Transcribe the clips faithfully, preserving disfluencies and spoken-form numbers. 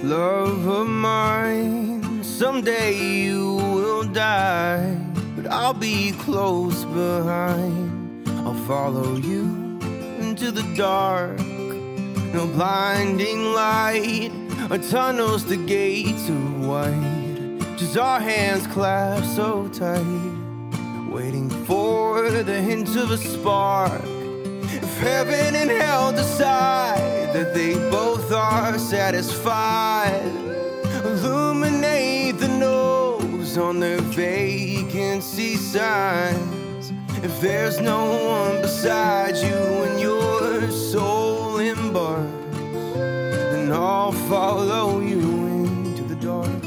Love of mine, someday you will die, but I'll be close behind. I'll follow you into the dark. No blinding light, our tunnels, the gates are wide. Just our hands clasped so tight, waiting for the hint of a spark. If heaven and hell decide that they both are satisfied, illuminate the nose on their vacancy signs. If there's no one beside you when your soul embarks, then I'll follow you into the dark.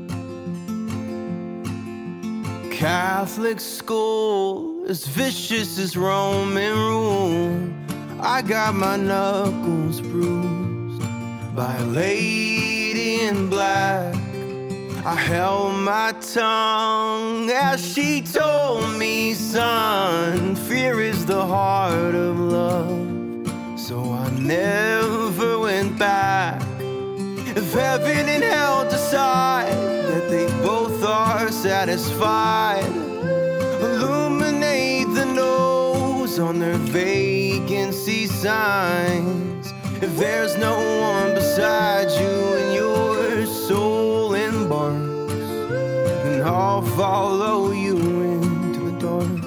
Catholic school, as vicious as Roman rule. I got my knuckles bruised by a lady in black. I held my tongue as she told me, son, fear is the heart of love. So I never went back. If heaven and hell decide that they both are satisfied, illuminate the nose on their vacancy signs. If there's no one beside you and your soul embarks, then I'll follow you into the dark.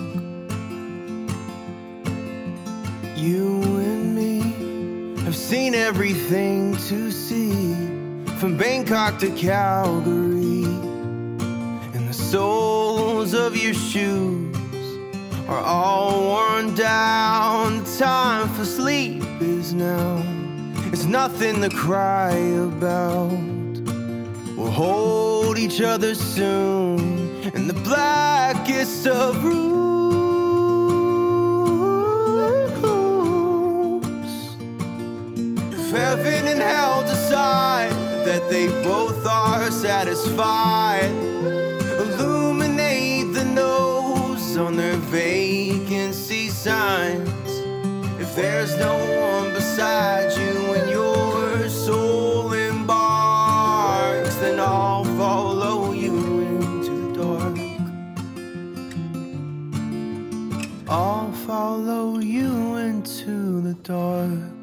You and me have seen everything to see, from Bangkok to Calgary, and the soles of your shoes are all worn down. The time for sleep is now. It's nothing to cry about. We'll hold each other soon in the blackest of rooms. If heaven and hell decide that they both are satisfied, illuminate the nose on their vacancy signs. If there's no one beside you when your soul embarks, then I'll follow you into the dark. I'll follow you into the dark.